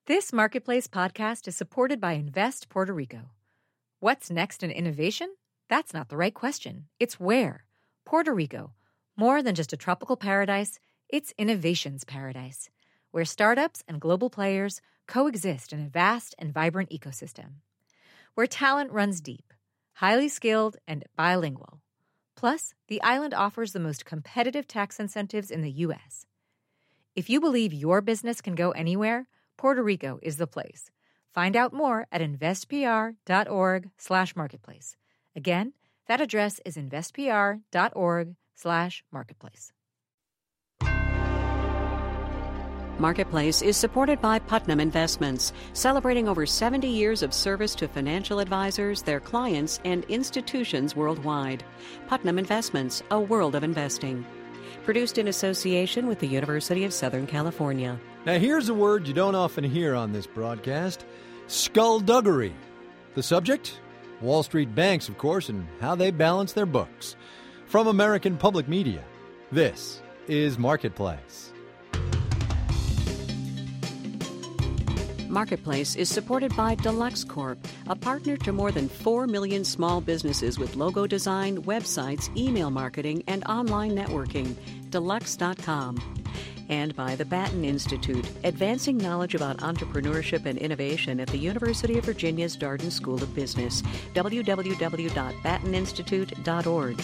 This Marketplace podcast is supported by Invest Puerto Rico. What's next in innovation? That's not the right question. It's where. Puerto Rico. More than just a tropical paradise, it's innovation's paradise, where startups and global players coexist in a vast and vibrant ecosystem. Where talent runs deep, highly skilled, and bilingual. Plus, the island offers the most competitive tax incentives in the U.S. If you believe your business can go anywhere, Puerto Rico is the place. Find out more at investpr.org/marketplace. Again, that address is investpr.org/marketplace. Marketplace is supported by Putnam Investments, celebrating over 70 years of service to financial advisors, their clients, and institutions worldwide. Putnam Investments, a world of investing. Produced in association with the University of Southern California. Now here's a word you don't often hear on this broadcast: skullduggery. The subject? Wall Street banks, of course, and how they balance their books. From American Public Media, this is Marketplace. Marketplace is supported by Deluxe Corp., a partner to more than 4 million small businesses with logo design, websites, email marketing, and online networking. Deluxe.com. And by the Batten Institute, advancing knowledge about entrepreneurship and innovation at the University of Virginia's Darden School of Business. www.batteninstitute.org.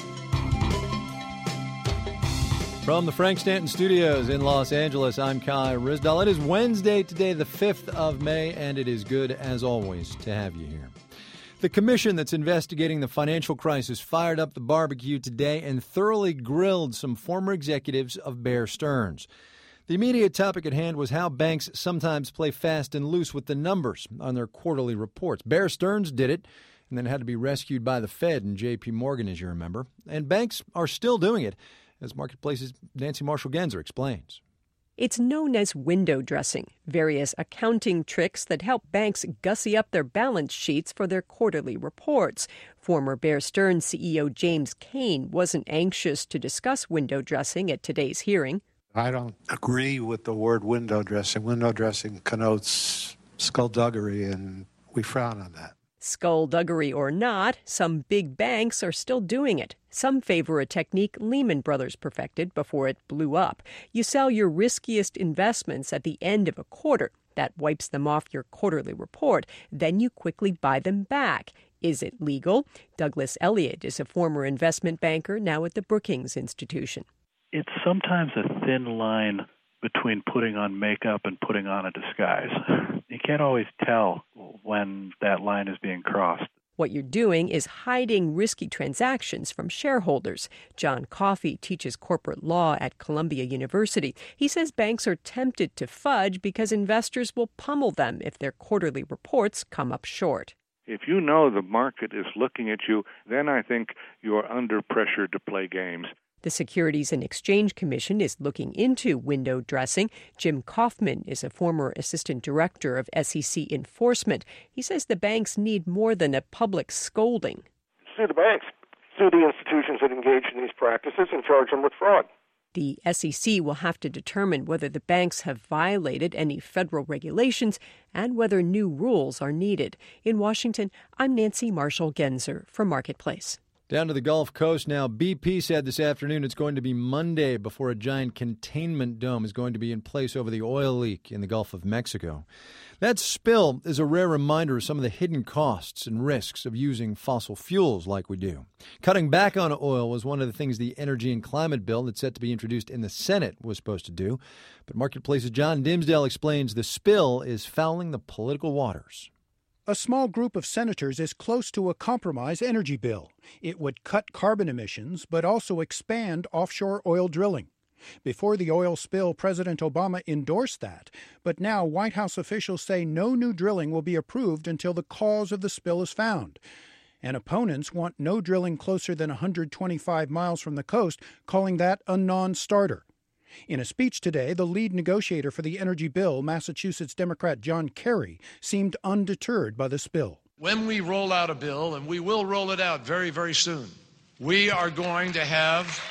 From the Frank Stanton Studios in Los Angeles, I'm Kai Ryssdal. It is Wednesday today, the 5th of May, and it is good, as always, to have you here. The commission that's investigating the financial crisis fired up the barbecue today and thoroughly grilled some former executives of Bear Stearns. The immediate topic at hand was how banks sometimes play fast and loose with the numbers on their quarterly reports. Bear Stearns did it and then had to be rescued by the Fed and J.P. Morgan, as you remember. And banks are still doing it, as Marketplace's Nancy Marshall-Genzer explains. It's known as window dressing, various accounting tricks that help banks gussy up their balance sheets for their quarterly reports. Former Bear Stearns CEO James Cain wasn't anxious to discuss window dressing at today's hearing. I don't agree with the word window dressing. Window dressing connotes skullduggery, and we frown on that. Skullduggery or not, some big banks are still doing it. Some favor a technique Lehman Brothers perfected before it blew up. You sell your riskiest investments at the end of a quarter. That wipes them off your quarterly report. Then you quickly buy them back. Is it legal? Douglas Elliott is a former investment banker now at the Brookings Institution. It's sometimes a thin line between putting on makeup and putting on a disguise. You can't always tell when that line is being crossed. What you're doing is hiding risky transactions from shareholders. John Coffey teaches corporate law at Columbia University. He says banks are tempted to fudge because investors will pummel them if their quarterly reports come up short. If you know the market is looking at you, then I think you're under pressure to play games. The Securities and Exchange Commission is looking into window dressing. Jim Kaufman is a former assistant director of SEC enforcement. He says the banks need more than a public scolding. Sue the banks, sue the institutions that engage in these practices, and charge them with fraud. The SEC will have to determine whether the banks have violated any federal regulations and whether new rules are needed. In Washington, I'm Nancy Marshall-Genzer for Marketplace. Down to the Gulf Coast now. BP said this afternoon it's going to be Monday before a giant containment dome is going to be in place over the oil leak in the Gulf of Mexico. That spill is a rare reminder of some of the hidden costs and risks of using fossil fuels like we do. Cutting back on oil was one of the things the Energy and Climate Bill that's set to be introduced in the Senate was supposed to do. But Marketplace's John Dimsdale explains the spill is fouling the political waters. A small group of senators is close to a compromise energy bill. It would cut carbon emissions, but also expand offshore oil drilling. Before the oil spill, President Obama endorsed that, but now White House officials say no new drilling will be approved until the cause of the spill is found. And opponents want no drilling closer than 125 miles from the coast, calling that a non-starter. In a speech today, the lead negotiator for the energy bill, Massachusetts Democrat John Kerry, seemed undeterred by the spill. When we roll out a bill, and we will roll it out very, very soon, we are going to have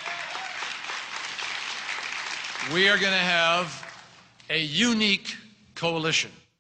a unique coalition.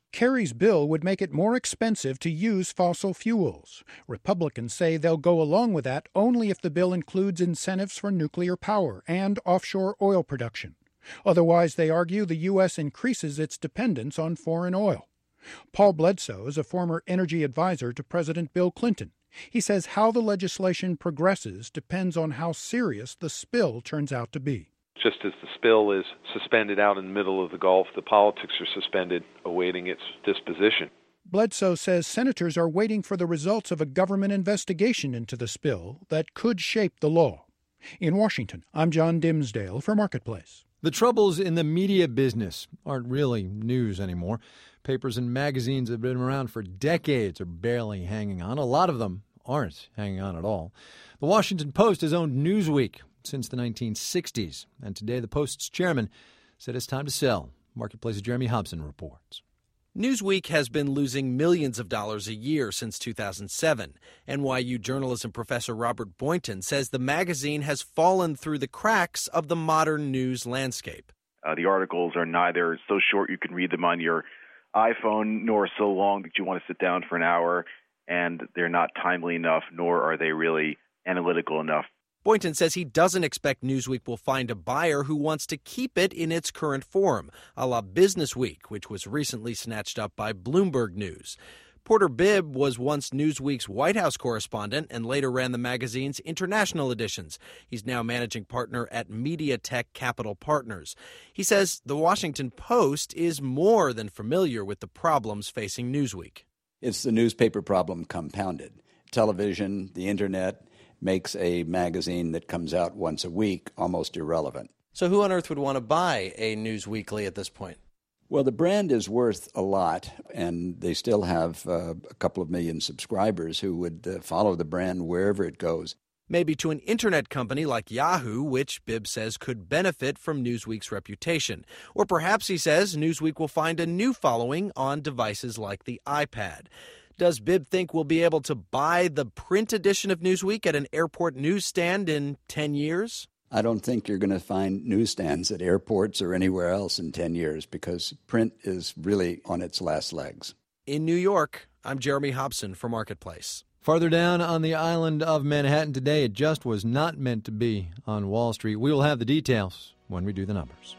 Kerry's bill would make it more expensive to use fossil fuels. Republicans say they'll go along with that only if the bill includes incentives for nuclear power and offshore oil production. Otherwise, they argue, the U.S. increases its dependence on foreign oil. Paul Bledsoe is a former energy advisor to President Bill Clinton. He says how the legislation progresses depends on how serious the spill turns out to be. Just as the spill is suspended out in the middle of the Gulf, the politics are suspended, awaiting its disposition. Bledsoe says senators are waiting for the results of a government investigation into the spill that could shape the law. In Washington, I'm John Dimsdale for Marketplace. The troubles in the media business aren't really news anymore. Papers and magazines that have been around for decades are barely hanging on. A lot of them aren't hanging on at all. The Washington Post has owned Newsweek since the 1960s, and today the Post's chairman said it's time to sell. Marketplace's Jeremy Hobson reports. Newsweek has been losing millions of dollars a year since 2007. NYU journalism professor Robert Boynton says the magazine has fallen through the cracks of the modern news landscape. The articles are neither so short you can read them on your iPhone, nor so long that you want to sit down for an hour, and they're not timely enough, nor are they really analytical enough. Boynton says he doesn't expect Newsweek will find a buyer who wants to keep it in its current form, a la Business Week, which was recently snatched up by Bloomberg News. Porter Bibb was once Newsweek's White House correspondent and later ran the magazine's international editions. He's now managing partner at MediaTek Capital Partners. He says the Washington Post is more than familiar with the problems facing Newsweek. It's the newspaper problem compounded. Television, the internet, makes a magazine that comes out once a week almost irrelevant. So who on earth would want to buy a News Weekly at this point? Well, the brand is worth a lot, and they still have a couple of million subscribers who would follow the brand wherever it goes. Maybe to an internet company like Yahoo, which Bibb says could benefit from Newsweek's reputation. Or perhaps, he says, Newsweek will find a new following on devices like the iPad. Does Bibb think we'll be able to buy the print edition of Newsweek at an airport newsstand in 10 years? I don't think you're going to find newsstands at airports or anywhere else in 10 years because print is really on its last legs. In New York, I'm Jeremy Hobson for Marketplace. Farther down on the island of Manhattan today, it just was not meant to be on Wall Street. We will have the details when we do the numbers.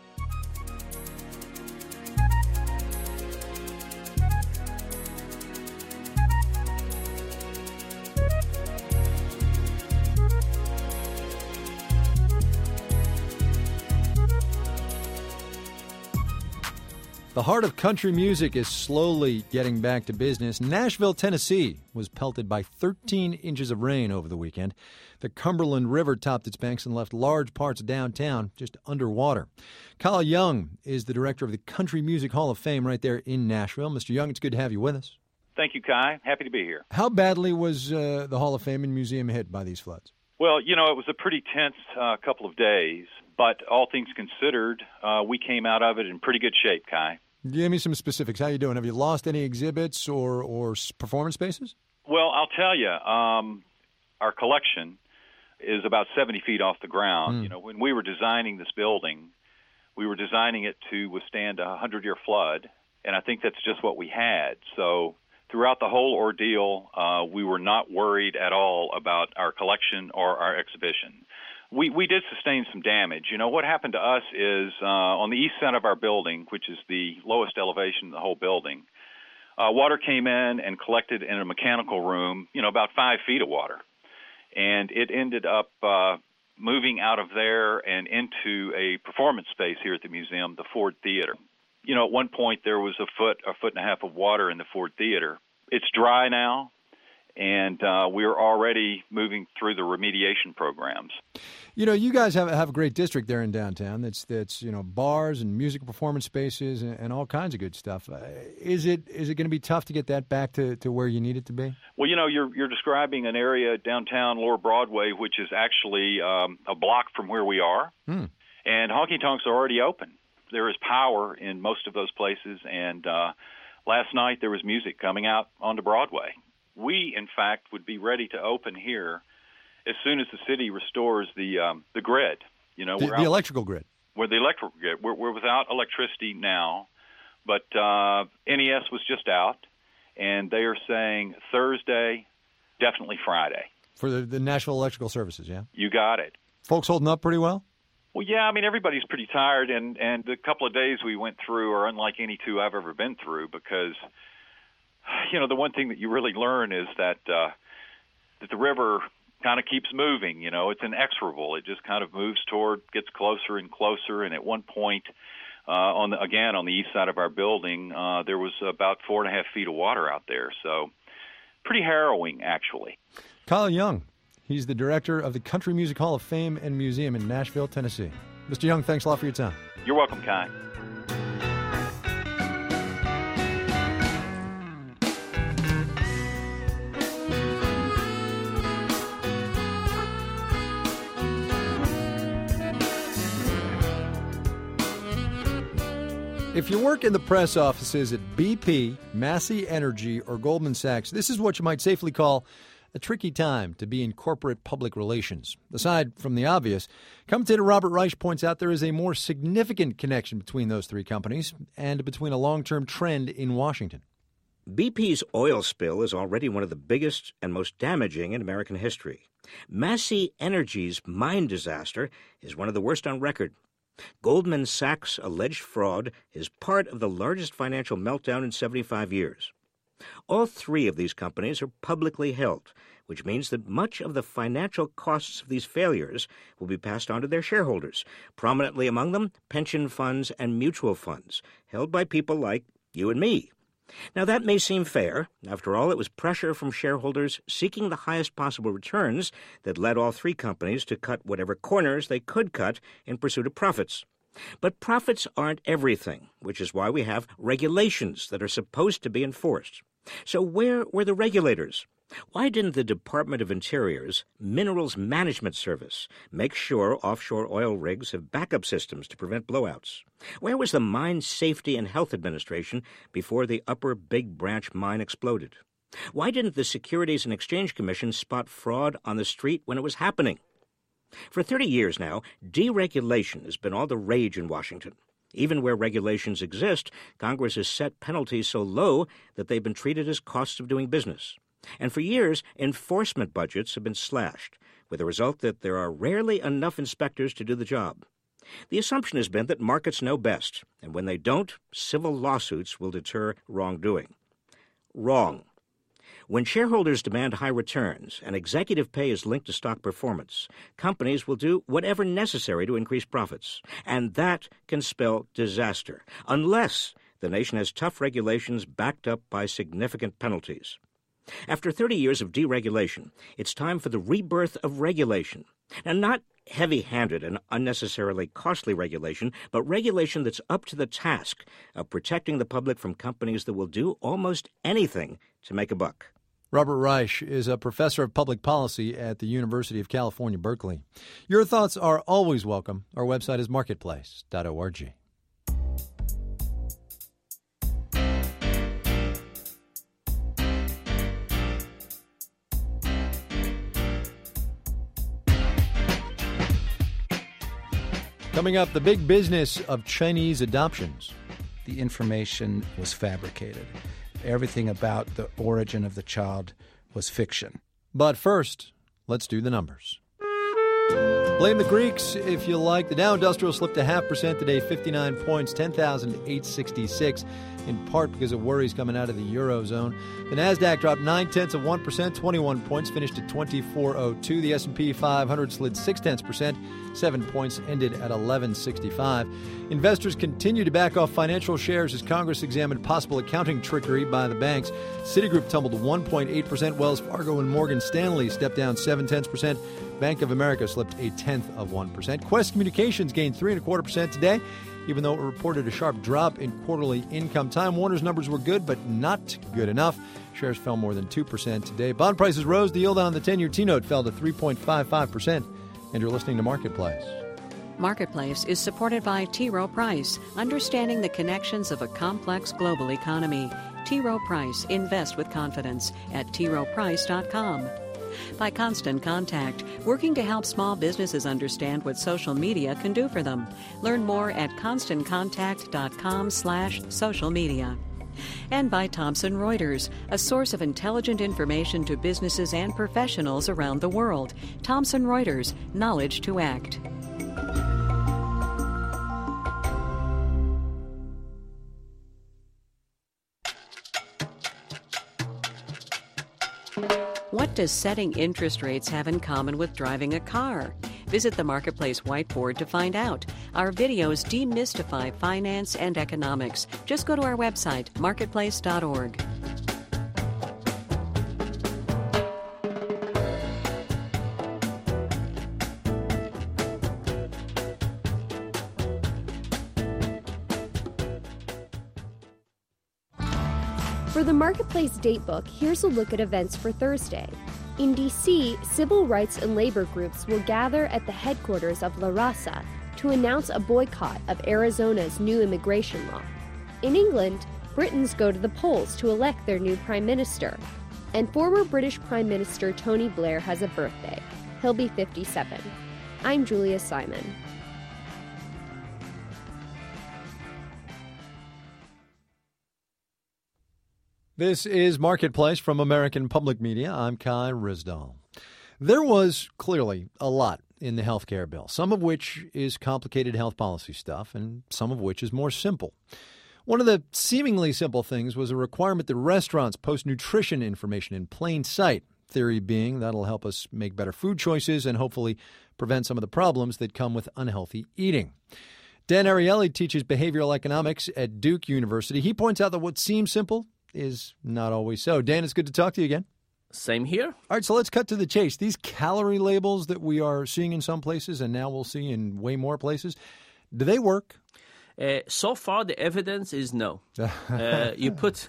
The heart of country music is slowly getting back to business. Nashville, Tennessee was pelted by 13 inches of rain over the weekend. The Cumberland River topped its banks and left large parts of downtown just underwater. Kyle Young is the director of the Country Music Hall of Fame right there in Nashville. Mr. Young, it's good to have you with us. Thank you, Kai. Happy to be here. How badly was the Hall of Fame and Museum hit by these floods? Well, it was a pretty tense couple of days, but all things considered, we came out of it in pretty good shape, Kai. Give me some specifics. How you doing? Have you lost any exhibits or performance spaces? Well, I'll tell you, our collection is about 70 feet off the ground. When we were designing this building, we were designing it to withstand a 100-year flood, and I think that's just what we had. So throughout the whole ordeal, we were not worried at all about our collection or our exhibition. We did sustain some damage. What happened to us is on the east side of our building, which is the lowest elevation in the whole building, water came in and collected in a mechanical room, about 5 feet of water. And it ended up moving out of there and into a performance space here at the museum, the Ford Theater. At one point there was a foot and a half of water in the Ford Theater. It's dry now. And we're already moving through the remediation programs. You guys have a great district there in downtown. That's bars and music performance spaces and all kinds of good stuff. Is it going to be tough to get that back to where you need it to be? Well, you're describing an area downtown Lower Broadway, which is actually a block from where we are. And honky tonks are already open. There is power in most of those places. And last night there was music coming out onto Broadway. We, in fact, would be ready to open here as soon as the city restores the grid. The electrical grid. We're the electrical grid. We're without electricity now. But NES was just out, and they are saying Thursday, definitely Friday. For the National Electrical Services, yeah? You got it. Folks holding up pretty well? Well, yeah, I mean, everybody's pretty tired, and the couple of days we went through are unlike any two I've ever been through because, the one thing that you really learn is that the river kind of keeps moving. It's inexorable. It just kind of moves gets closer and closer, and at one point, on the east side of our building, there was about 4.5 feet of water out there, so pretty harrowing, actually. Kyle Young. He's the director of the Country Music Hall of Fame and Museum in Nashville, Tennessee. Mr. Young, thanks a lot for your time. You're welcome, Kai. If you work in the press offices at BP, Massey Energy, or Goldman Sachs, this is what you might safely call a tricky time to be in corporate public relations. Aside from the obvious, commentator Robert Reich points out there is a more significant connection between those three companies and between a long-term trend in Washington. BP's oil spill is already one of the biggest and most damaging in American history. Massey Energy's mine disaster is one of the worst on record. Goldman Sachs' alleged fraud is part of the largest financial meltdown in 75 years. All three of these companies are publicly held, which means that much of the financial costs of these failures will be passed on to their shareholders, prominently among them pension funds and mutual funds, held by people like you and me. Now, that may seem fair. After all, it was pressure from shareholders seeking the highest possible returns that led all three companies to cut whatever corners they could cut in pursuit of profits. But profits aren't everything, which is why we have regulations that are supposed to be enforced. So where were the regulators? Why didn't the Department of Interior's Minerals Management Service make sure offshore oil rigs have backup systems to prevent blowouts? Where was the Mine Safety and Health Administration before the Upper Big Branch mine exploded? Why didn't the Securities and Exchange Commission spot fraud on the street when it was happening? For 30 years now, deregulation has been all the rage in Washington. Even where regulations exist, Congress has set penalties so low that they've been treated as costs of doing business. And for years, enforcement budgets have been slashed, with the result that there are rarely enough inspectors to do the job. The assumption has been that markets know best, and when they don't, civil lawsuits will deter wrongdoing. Wrong. When shareholders demand high returns and executive pay is linked to stock performance, companies will do whatever necessary to increase profits. And that can spell disaster, unless the nation has tough regulations backed up by significant penalties. After 30 years of deregulation, it's time for the rebirth of regulation. And not heavy-handed and unnecessarily costly regulation, but regulation that's up to the task of protecting the public from companies that will do almost anything to make a buck. Robert Reich is a professor of public policy at the University of California, Berkeley. Your thoughts are always welcome. Our website is marketplace.org. Coming up, the big business of Chinese adoptions. The information was fabricated. Everything about the origin of the child was fiction. But first, let's do the numbers. Blame the Greeks if you like. The Dow Industrial slipped 0.5% today, 59 points, 10,866, in part because of worries coming out of the Eurozone. The Nasdaq dropped 0.9%, 21 points, finished at 2402. The S&P 500 slid 0.6%, 7 points, ended at 1165. Investors continue to back off financial shares as Congress examined possible accounting trickery by the banks. Citigroup tumbled 1.8%. Wells Fargo and Morgan Stanley stepped down 0.7%. Bank of America slipped 0.1%. Quest Communications gained 3.25% today, even though it reported a sharp drop in quarterly income. Time Warner's numbers were good, but not good enough. Shares fell more than 2% today. Bond prices rose. The yield on the 10-year T-note fell to 3.55%. And you're listening to Marketplace. Marketplace is supported by T. Rowe Price, understanding the connections of a complex global economy. T. Rowe Price, invest with confidence at troweprice.com. By Constant Contact, working to help small businesses understand what social media can do for them. Learn more at constantcontact.com/social media. And by Thomson Reuters, a source of intelligent information to businesses and professionals around the world. Thomson Reuters, knowledge to act. What does setting interest rates have in common with driving a car? Visit the Marketplace whiteboard to find out. Our videos demystify finance and economics. Just go to our website, marketplace.org. For the Marketplace Datebook, here's a look at events for Thursday. In D.C., civil rights and labor groups will gather at the headquarters of La Raza to announce a boycott of Arizona's new immigration law. In England, Britons go to the polls to elect their new prime minister. And former British Prime Minister Tony Blair has a birthday. He'll be 57. I'm Julia Simon. This is Marketplace from American Public Media. I'm Kai Ryssdal. There was clearly a lot in the health care bill, some of which is complicated health policy stuff and some of which is more simple. One of the seemingly simple things was a requirement that restaurants post nutrition information in plain sight, theory being that'll help us make better food choices and hopefully prevent some of the problems that come with unhealthy eating. Dan Ariely teaches behavioral economics at Duke University. He points out that what seems simple is not always so. Dan, it's good to talk to you again. Same here. All right, so let's cut to the chase. These calorie labels that we are seeing in some places and now we'll see in way more places, do they work? So far, the evidence is no. You put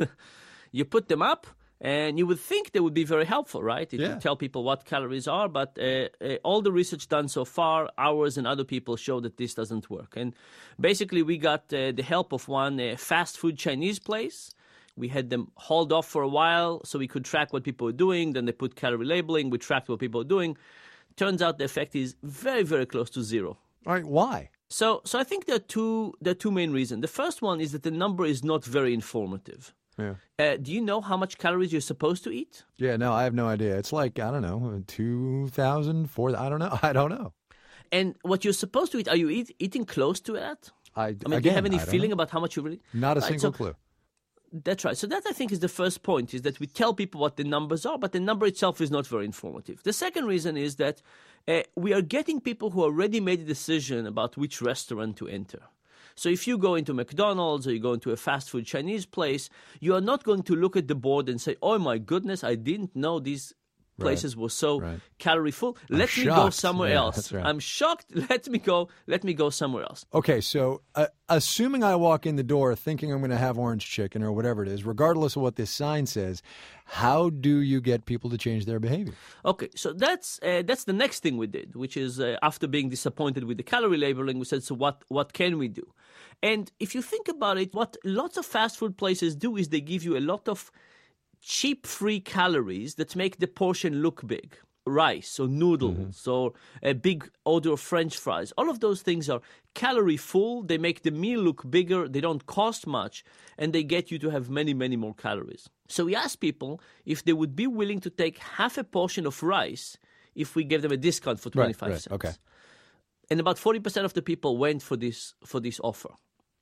them up, and you would think they would be very helpful, right? It would tell people what calories are, but all the research done so far, ours and other people, show that this doesn't work. And basically, we got the help of one fast food Chinese place. We had them hold off for a while so we could track what people were doing. Then they put calorie labeling. We tracked what people were doing. Turns out the effect is very, very close to zero. All right, why? So I think there are two main reasons. The first one is that the number is not very informative. Yeah. Do you know how much calories you're supposed to eat? Yeah, no, I have no idea. It's like, I don't know, 2,000, 4,000, I don't know. And what you're supposed to eat, are you eating close to that? I mean, do you have any feeling about how much you really... Not a single clue. That's right. So that, I think, is the first point, is that we tell people what the numbers are, but the number itself is not very informative. The second reason is that we are getting people who already made a decision about which restaurant to enter. So if you go into McDonald's or you go into a fast food Chinese place, you are not going to look at the board and say, oh, my goodness, I didn't know these places were so calorie full. Let me go somewhere else. That's right. I'm shocked. Let me go somewhere else. Okay, so assuming I walk in the door thinking I'm going to have orange chicken or whatever it is, regardless of what this sign says, how do you get people to change their behavior? Okay, so that's the next thing we did, which is after being disappointed with the calorie labeling, we said, so what can we do? And if you think about it, what lots of fast food places do is they give you a lot of cheap free calories that make the portion look big. Rice or noodles or a big order of French fries. All of those things are calorie full. They make the meal look bigger. They don't cost much. And they get you to have many, many more calories. So we asked people if they would be willing to take half a portion of rice if we gave them a discount for 25 cents. Okay. And about 40% of the people went for this offer.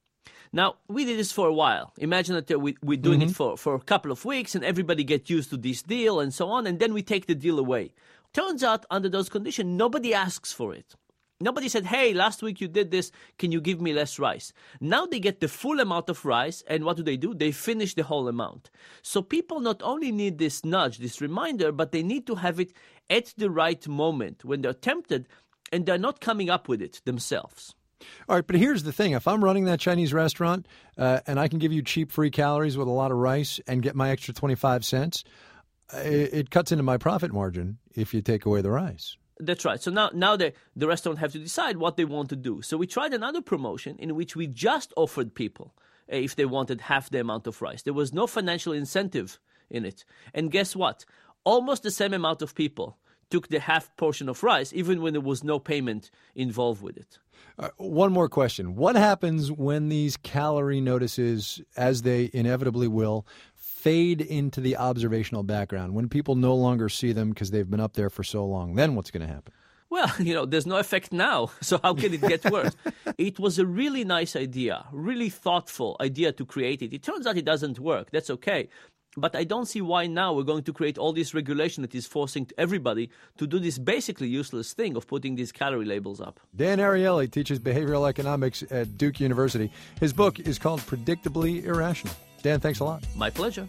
Now, we did this for a while. Imagine that we're doing it for a couple of weeks and everybody gets used to this deal and so on, and then we take the deal away. Turns out, under those conditions, nobody asks for it. Nobody said, hey, last week you did this, can you give me less rice? Now they get the full amount of rice, and what do? They finish the whole amount. So people not only need this nudge, this reminder, but they need to have it at the right moment when they're tempted, and they're not coming up with it themselves. All right, but here's the thing. If I'm running that Chinese restaurant and I can give you cheap free calories with a lot of rice and get my extra 25 cents, it cuts into my profit margin if you take away the rice. That's right. So now the restaurant have to decide what they want to do. So we tried another promotion in which we just offered people if they wanted half the amount of rice. There was no financial incentive in it. And guess what? Almost the same amount of people took the half portion of rice, even when there was no payment involved with it. One more question. What happens when these calorie notices, as they inevitably will, fade into the observational background, when people no longer see them because they've been up there for so long? Then what's going to happen? Well, there's no effect now, so how can it get worse? It was a really nice idea, really thoughtful idea to create it. It turns out it doesn't work. That's okay. But I don't see why now we're going to create all this regulation that is forcing everybody to do this basically useless thing of putting these calorie labels up. Dan Ariely teaches behavioral economics at Duke University. His book is called Predictably Irrational. Dan, thanks a lot. My pleasure.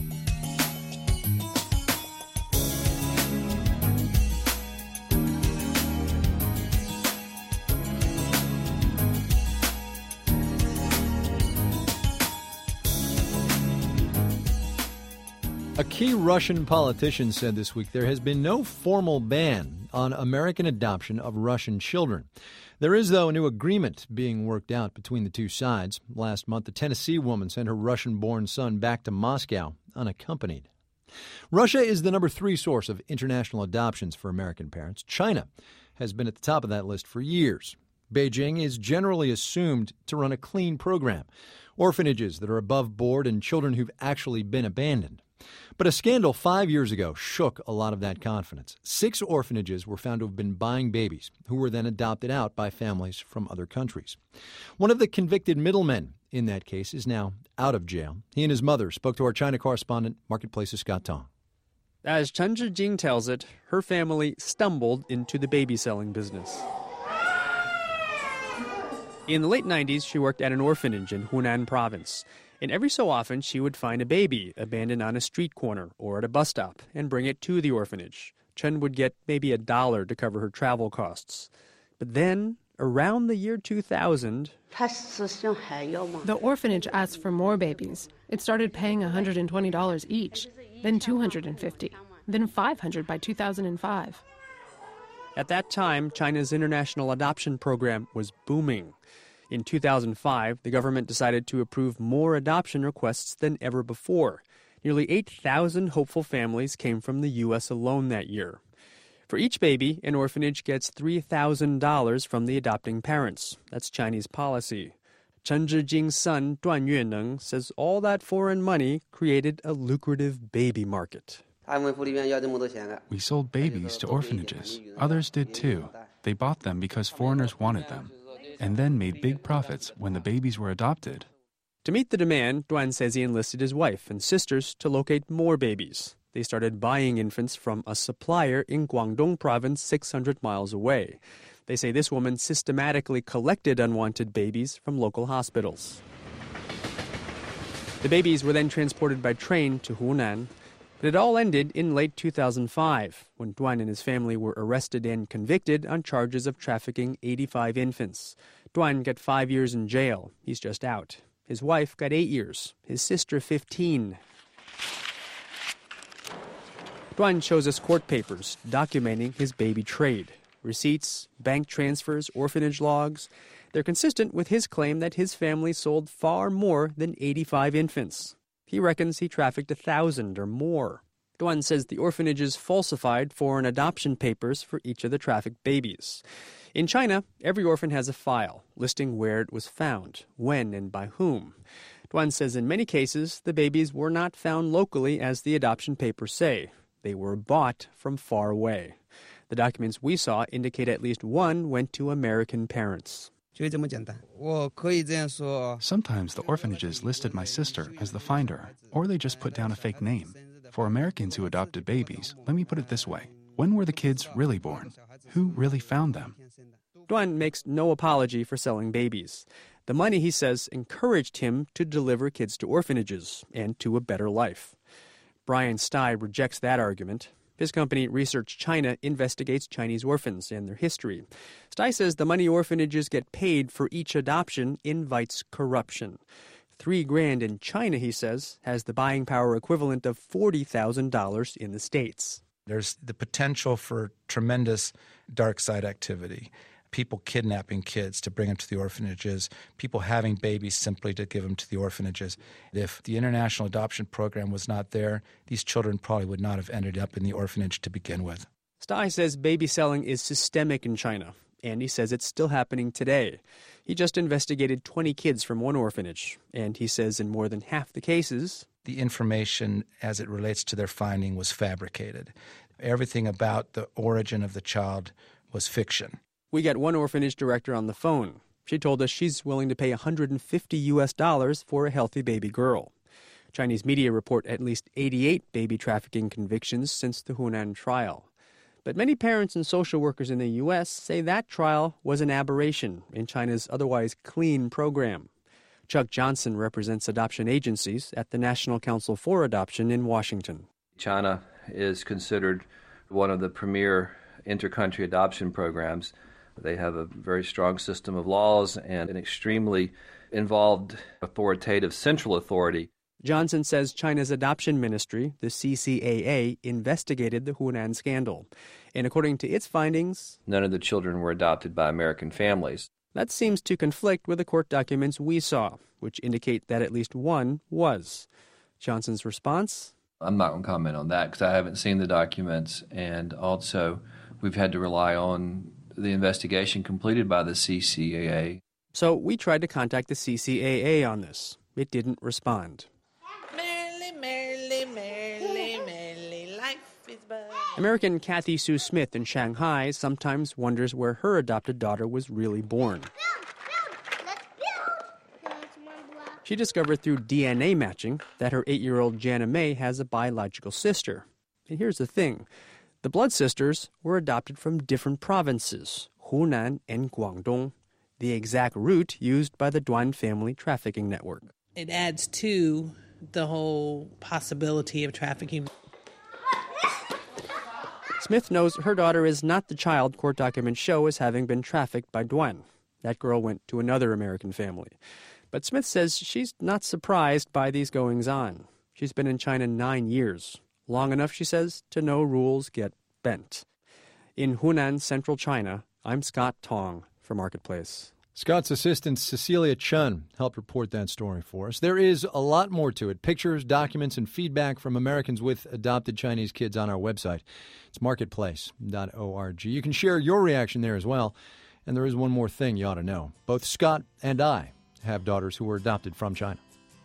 A key Russian politician said this week there has been no formal ban on American adoption of Russian children. There is, though, a new agreement being worked out between the two sides. Last month, a Tennessee woman sent her Russian-born son back to Moscow unaccompanied. Russia is the number 3 source of international adoptions for American parents. China has been at the top of that list for years. Beijing is generally assumed to run a clean program, orphanages that are above board and children who've actually been abandoned. But a scandal 5 years ago shook a lot of that confidence. 6 orphanages were found to have been buying babies who were then adopted out by families from other countries. One of the convicted middlemen in that case is now out of jail. He and his mother spoke to our China correspondent, Marketplace's Scott Tong. As Chen Zhijing tells it, her family stumbled into the baby-selling business. In the late 90s, she worked at an orphanage in Hunan province. And every so often, she would find a baby abandoned on a street corner or at a bus stop and bring it to the orphanage. Chen would get maybe $1 to cover her travel costs. But then, around the year 2000... the orphanage asked for more babies. It started paying $120 each, then $250, then $500 by 2005. At that time, China's international adoption program was booming. In 2005, the government decided to approve more adoption requests than ever before. Nearly 8,000 hopeful families came from the U.S. alone that year. For each baby, an orphanage gets $3,000 from the adopting parents. That's Chinese policy. Chen Zhijing's son, Duan Yueneng, says all that foreign money created a lucrative baby market. We sold babies to orphanages. Others did too. They bought them because foreigners wanted them, and then made big profits when the babies were adopted. To meet the demand, Duan says he enlisted his wife and sisters to locate more babies. They started buying infants from a supplier in Guangdong province 600 miles away. They say this woman systematically collected unwanted babies from local hospitals. The babies were then transported by train to Hunan. But it all ended in late 2005, when Duan and his family were arrested and convicted on charges of trafficking 85 infants. Duan got 5 years in jail. He's just out. His wife got 8 years. His sister 15. Duan shows us court papers documenting his baby trade. Receipts, bank transfers, orphanage logs. They're consistent with his claim that his family sold far more than 85 infants. He reckons he trafficked 1,000 or more. Duan says the orphanages falsified foreign adoption papers for each of the trafficked babies. In China, every orphan has a file listing where it was found, when and by whom. Duan says in many cases, the babies were not found locally as the adoption papers say. They were bought from far away. The documents we saw indicate at least one went to American parents. Sometimes the orphanages listed my sister as the finder, or they just put down a fake name. For Americans who adopted babies, let me put it this way. When were the kids really born? Who really found them? Duan makes no apology for selling babies. The money, he says, encouraged him to deliver kids to orphanages and to a better life. Brian Stye rejects that argument. His company, Research China, investigates Chinese orphans and their history. Stye says the money orphanages get paid for each adoption invites corruption. $3,000 in China, he says, has the buying power equivalent of $40,000 in the States. There's the potential for tremendous dark side activity. People kidnapping kids to bring them to the orphanages, people having babies simply to give them to the orphanages. If the international adoption program was not there, these children probably would not have ended up in the orphanage to begin with. Stai says baby selling is systemic in China, and he says it's still happening today. He just investigated 20 kids from one orphanage, and he says in more than half the cases, the information as it relates to their finding was fabricated. Everything about the origin of the child was fiction. We got one orphanage director on the phone. She told us she's willing to pay $150 for a healthy baby girl. Chinese media report at least 88 baby trafficking convictions since the Hunan trial. But many parents and social workers in the U.S. say that trial was an aberration in China's otherwise clean program. Chuck Johnson represents adoption agencies at the National Council for Adoption in Washington. China is considered one of the premier inter-country adoption programs. They have a very strong system of laws and an extremely involved authoritative central authority. Johnson says China's adoption ministry, the CCAA, investigated the Hunan scandal. And according to its findings, none of the children were adopted by American families. That seems to conflict with the court documents we saw, which indicate that at least one was. Johnson's response? I'm not going to comment on that because I haven't seen the documents, and also we've had to rely on the investigation completed by the CCAA. So we tried to contact the CCAA on this. It didn't respond. Merrily, life is but... American Kathy Sue Smith in Shanghai sometimes wonders where her adopted daughter was really born. She discovered through DNA matching that her 8-year-old Jana May has a biological sister. And here's the thing. The blood sisters were adopted from different provinces, Hunan and Guangdong, the exact route used by the Duan family trafficking network. It adds to the whole possibility of trafficking. Smith knows her daughter is not the child court documents show as having been trafficked by Duan. That girl went to another American family. But Smith says she's not surprised by these goings-on. She's been in China 9 years. Long enough, she says, to know rules get bent. In Hunan, central China, I'm Scott Tong for Marketplace. Scott's assistant Cecilia Chun helped report that story for us. There is a lot more to it. Pictures, documents, and feedback from Americans with adopted Chinese kids on our website. It's marketplace.org. You can share your reaction there as well. And there is one more thing you ought to know. Both Scott and I have daughters who were adopted from China.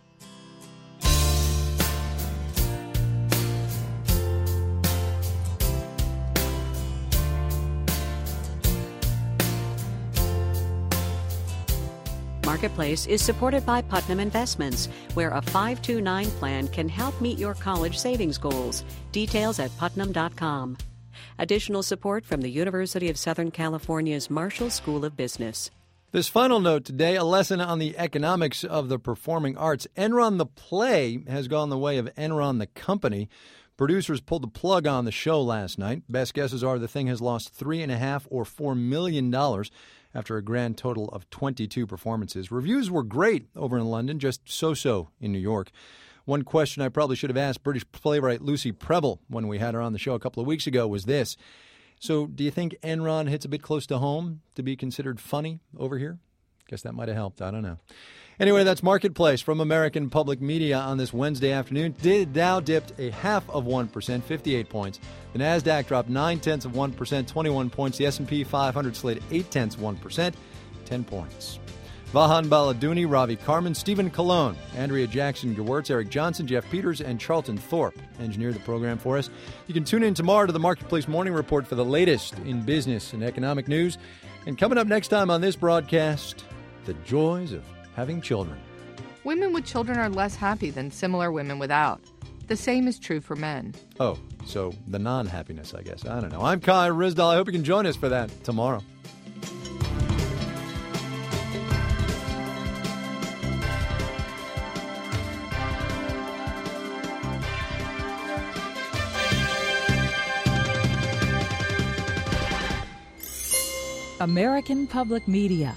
Marketplace is supported by Putnam Investments, where a 529 plan can help meet your college savings goals. Details at putnam.com. Additional support from the University of Southern California's Marshall School of Business. This final note today, a lesson on the economics of the performing arts. Enron the play has gone the way of Enron the company. Producers pulled the plug on the show last night. Best guesses are the thing has lost $3.5 or $4 million after a grand total of 22 performances. Reviews were great over in London, just so-so in New York. One question I probably should have asked British playwright Lucy Prebble when we had her on the show a couple of weeks ago was this. So do you think Enron hits a bit close to home to be considered funny over here? Guess that might have helped. I don't know. Anyway, that's Marketplace from American Public Media on this Wednesday afternoon. The Dow dipped 0.5%, 58 points. The NASDAQ dropped 0.9%, 21 points. The S&P 500 slid 0.8%, 10 points. Vahan Baladuni, Ravi Carmen, Stephen Colon, Andrea Jackson-Gewirtz, Eric Johnson, Jeff Peters, and Charlton Thorpe engineered the program for us. You can tune in tomorrow to the Marketplace Morning Report for the latest in business and economic news. And coming up next time on this broadcast, the joys of having children. Women with children are less happy than similar women without. The same is true for men. Oh, so the non-happiness, I guess. I don't know. I'm Kai Ryssdal. I hope you can join us for that tomorrow. American Public Media.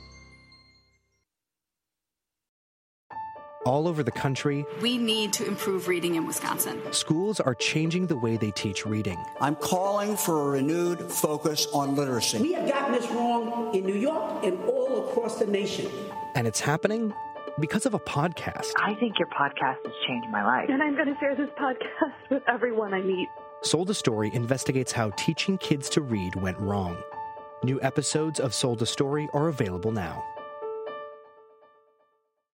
All over the country, we need to improve reading in Wisconsin. Schools are changing the way they teach reading. I'm calling for a renewed focus on literacy. We have gotten this wrong in New York and all across the nation. And it's happening because of a podcast. I think your podcast has changed my life. And I'm going to share this podcast with everyone I meet. Sold a Story investigates how teaching kids to read went wrong. New episodes of Sold a Story are available now.